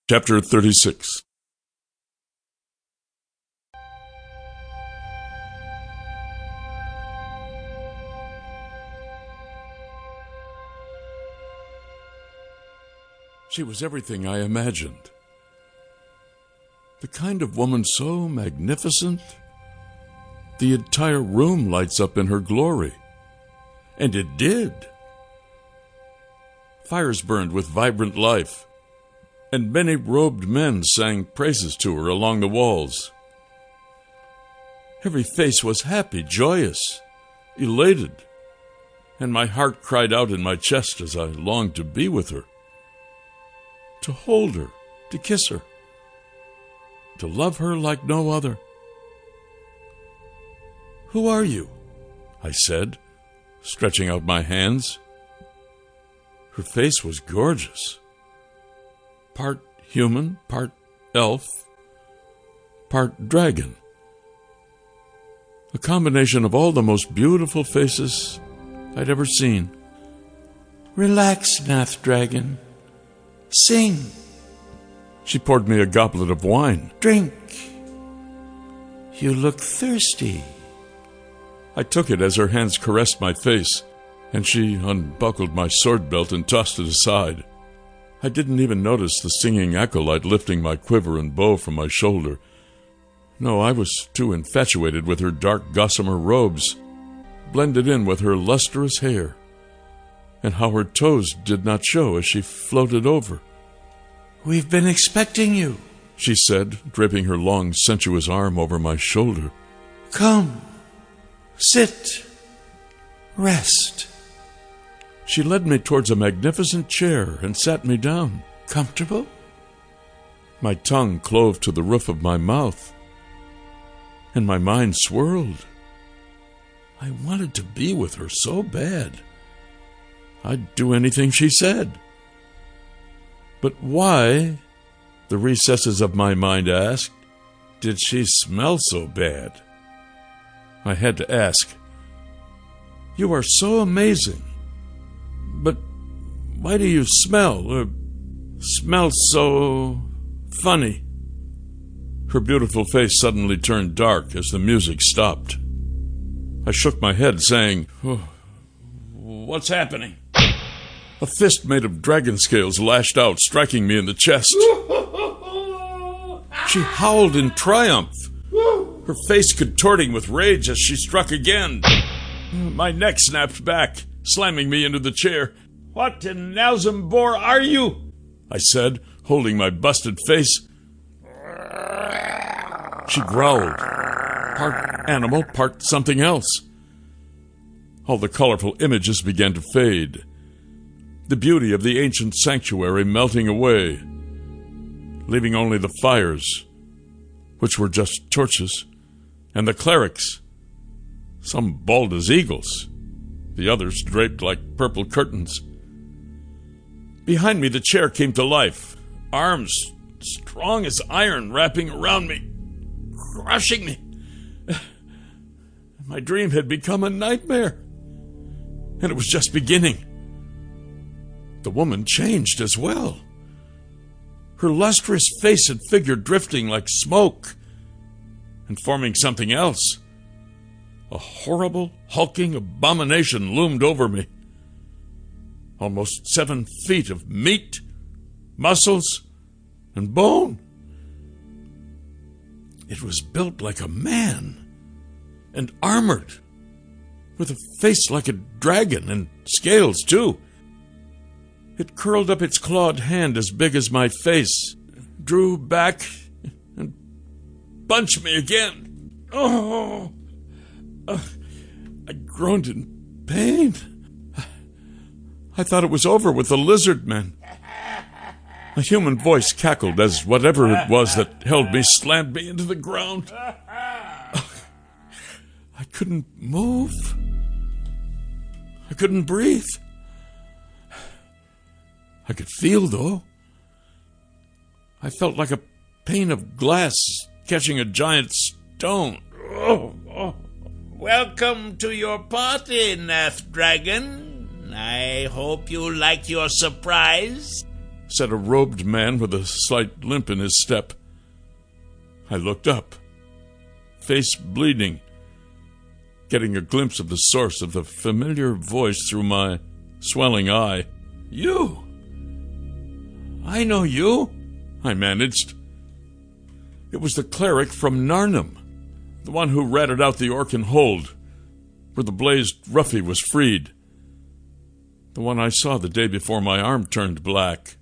Chapter 36. She was everything I imagined. The kind of woman so magnificent, the entire room lights up in her glory. And it did. Fires burned with vibrant life, and many robed men sang praises to her along the walls. Every face was happy, joyous, elated, and my heart cried out in my chest as I longed to be with her, to hold her, to kiss her, to love her like no other. "Who are you?" I said, stretching out my hands. Her face was gorgeous. Part human, part elf, part dragon. A combination of all the most beautiful faces I'd ever seen. "Relax, Nath Dragon. Sing." She poured me a goblet of wine. "Drink. You look thirsty." I took it as her hands caressed my face, and she unbuckled my sword belt and tossed it aside. I didn't even notice the singing acolyte lifting my quiver and bow from my shoulder. No, I was too infatuated with her dark gossamer robes, blended in with her lustrous hair, and how her toes did not show as she floated over. "We've been expecting you," she said, draping her long, sensuous arm over my shoulder. "Come, sit, rest." She led me towards a magnificent chair and sat me down. "Comfortable?" My tongue clove to the roof of my mouth, and my mind swirled. I wanted to be with her so bad. I'd do anything she said. But why, the recesses of my mind asked, did she smell so bad? I had to ask. "You are so amazing. But why do you smell so funny?" Her beautiful face suddenly turned dark as the music stopped. I shook my head, saying, "What's happening?" A fist made of dragon scales lashed out, striking me in the chest. She howled in triumph, her face contorting with rage as she struck again. My neck snapped back, slamming me into the chair. "What in Nalzambor are you?" I said, holding my busted face. She growled, part animal, part something else. All the colorful images began to fade, the beauty of the ancient sanctuary melting away, leaving only the fires, which were just torches, and the clerics, some bald as eagles, the others draped like purple curtains. Behind me, the chair came to life, arms strong as iron wrapping around me, crushing me. My dream had become a nightmare, and it was just beginning. The woman changed as well. Her lustrous face and figure drifting like smoke and forming something else. A horrible, hulking abomination loomed over me. Almost 7 feet of meat, muscles, and bone. It was built like a man and armored, with a face like a dragon and scales too. It curled up its clawed hand as big as my face, drew back, and punched me again. Oh! I groaned in pain. I thought it was over with the lizard men. A human voice cackled as whatever it was that held me slammed me into the ground. I couldn't move. I couldn't breathe. I could feel, though. I felt like a pane of glass catching a giant stone. Welcome to your party, Nath Dragon. I hope you like your surprise. sat a robed man with a slight limp in his step. I looked up, face bleeding, getting a glimpse of the source of the familiar voice through my swelling eye. "You! I know you," I managed. It was the cleric from Narnham, the one who ratted out the Orcan hold, where the blazed Ruffy was freed. The one I saw the day before my arm turned black.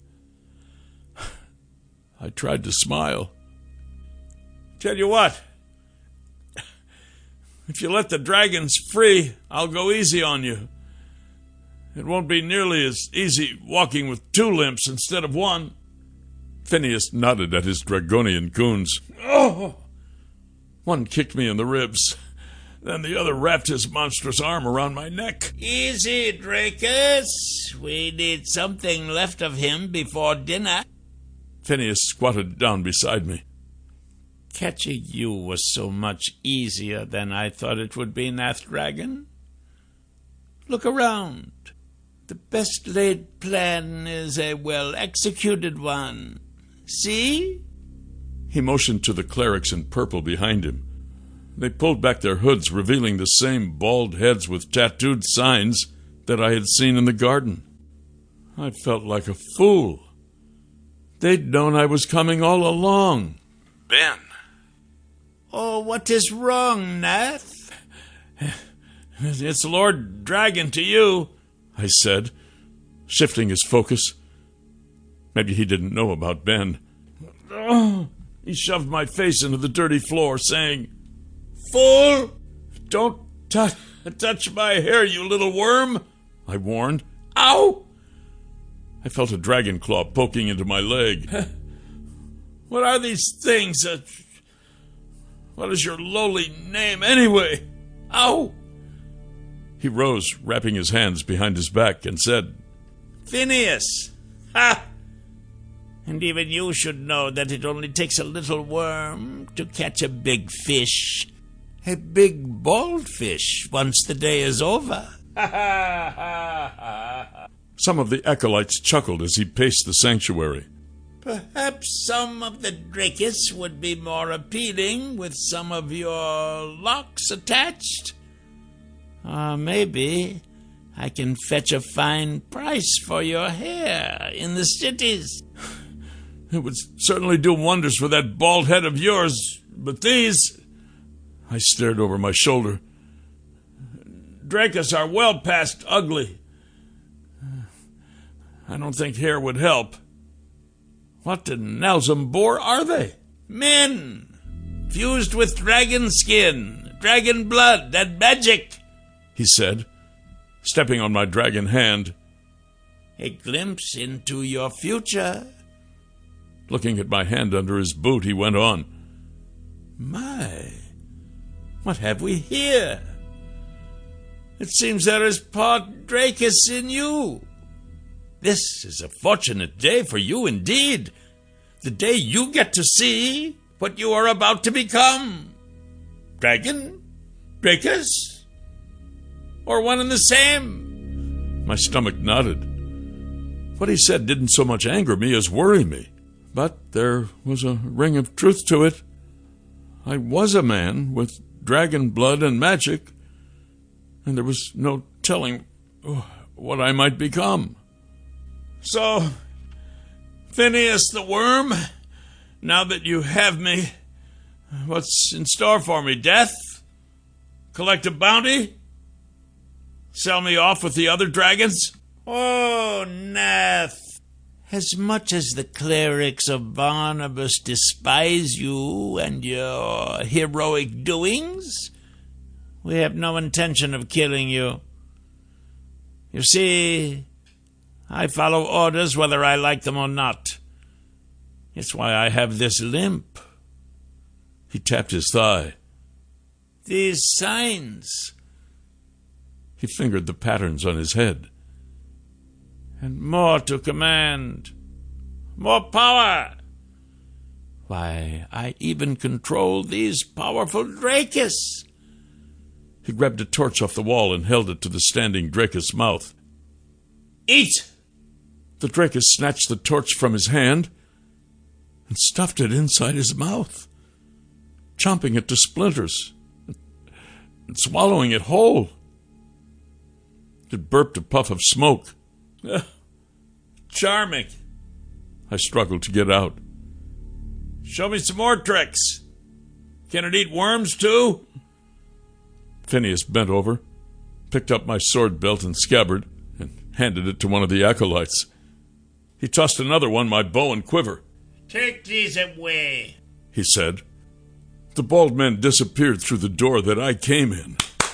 I tried to smile. "Tell you what, if you let the dragons free, I'll go easy on you. It won't be nearly as easy walking with 2 limps instead of 1. Phineas nodded at his Dragonian goons. "Oh!" One kicked me in the ribs. Then the other wrapped his monstrous arm around my neck. "Easy, Dracus. We need something left of him before dinner." Phineas squatted down beside me. "Catching you was so much easier than I thought it would be, Nathdragon. Look around. The best laid plan is a well-executed one. See?" He motioned to the clerics in purple behind him. They pulled back their hoods, revealing the same bald heads with tattooed signs that I had seen in the garden. I felt like a fool. They'd known I was coming all along. "Ben." "Oh, what is wrong, Nath?" "It's Lord Dragon to you," I said, shifting his focus. Maybe he didn't know about Ben. He shoved my face into the dirty floor, saying, "Fool! Don't touch my hair, you little worm," I warned. "Ow!" I felt a dragon claw poking into my leg. "What are these things? What is your lowly name, anyway? Ow!" He rose, wrapping his hands behind his back, and said, "Phineas! Ha! And even you should know that it only takes a little worm to catch a big fish. A big bald fish once the day is over." Some of the acolytes chuckled as he paced the sanctuary. "Perhaps some of the Dracus would be more appealing with some of your locks attached. Or maybe I can fetch a fine price for your hair in the cities." "It would certainly do wonders for that bald head of yours, but these..." I stared over my shoulder. "Dracus are well past ugly. I don't think hair would help. What in Nalzambor are they?" "Men, fused with dragon skin, dragon blood, and magic," he said, stepping on my dragon hand. "A glimpse into your future." Looking at my hand under his boot, he went on, "My, what have we here? It seems there is part Dracus in you. This is a fortunate day for you indeed. The day you get to see what you are about to become. Dragon? Dracus? Or one and the same?" My stomach nodded. What he said didn't so much anger me as worry me. But there was a ring of truth to it. I was a man with dragon blood and magic, and there was no telling what I might become. "So, Phineas the Worm, now that you have me, what's in store for me? Death? Collect a bounty? Sell me off with the other dragons?" "Oh, Nath, as much as the clerics of Barnabas despise you and your heroic doings, we have no intention of killing you. You see, I follow orders whether I like them or not. It's why I have this limp." He tapped his thigh. "These signs." He fingered the patterns on his head. "And more to command. More power. Why, I even control these powerful Dracus." He grabbed a torch off the wall and held it to the standing Dracus' mouth. "Eat!" The Dracus snatched the torch from his hand and stuffed it inside his mouth, chomping it to splinters and swallowing it whole. It burped a puff of smoke. Charming. I struggled to get out. Show me some more tricks. Can it eat worms too? Phineas bent over, picked up my sword belt and scabbard, and handed it to one of the acolytes. He tossed another one my bow and quiver. Take these away, he said. The bald men disappeared through the door that I came in.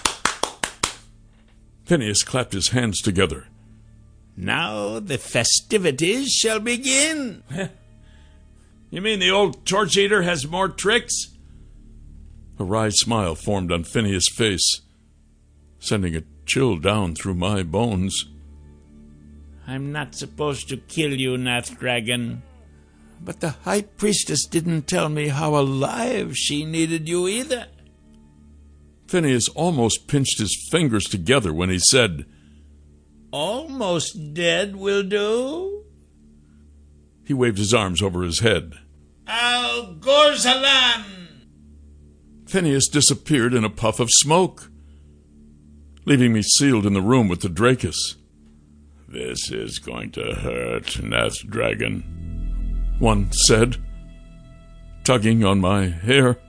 Phineas clapped his hands together. Now the festivities shall begin. You mean the old torch eater has more tricks? A wry smile formed on Phineas' face, sending a chill down through my bones. I'm not supposed to kill you, Nath Dragon. But the High Priestess didn't tell me how alive she needed you either. Phineas almost pinched his fingers together when he said, Almost dead will do? He waved his arms over his head. Al Gorzalan! Phineas disappeared in a puff of smoke, leaving me sealed in the room with the Dracus. This is going to hurt, Nath Dragon, one said, tugging on my hair.